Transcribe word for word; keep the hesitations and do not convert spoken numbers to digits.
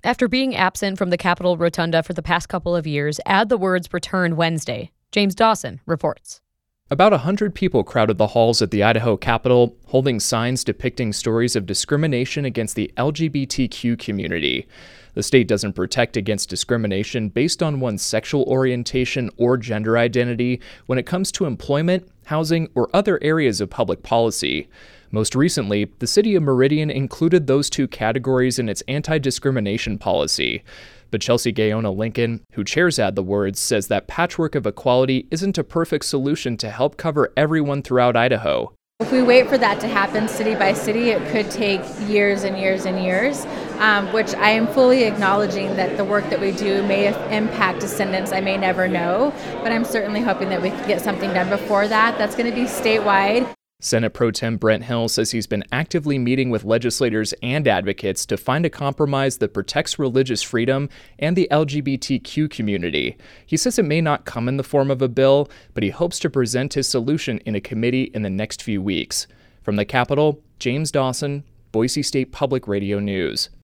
After being absent from the Capitol Rotunda for the past couple of years, Add the Words returned Wednesday. James Dawson reports. About one hundred people crowded the halls at the Idaho Capitol, holding signs depicting stories of discrimination against the L G B T Q community. The state doesn't protect against discrimination based on one's sexual orientation or gender identity when it comes to employment, housing, or other areas of public policy. Most recently, the city of Meridian included those two categories in its anti-discrimination policy. But Chelsea Gaona Lincoln, who chairs Add the Words, says that patchwork of equality isn't a perfect solution to help cover everyone throughout Idaho. If we wait for that to happen city by city, it could take years and years and years, um, which I am fully acknowledging that the work that we do may impact descendants I may never know, but I'm certainly hoping that we can get something done before that. That's going to be statewide. Senate Pro Tem Brent Hill says he's been actively meeting with legislators and advocates to find a compromise that protects religious freedom and the L G B T Q community. He says it may not come in the form of a bill, but he hopes to present his solution in a committee in the next few weeks. From the Capitol, James Dawson, Boise State Public Radio News.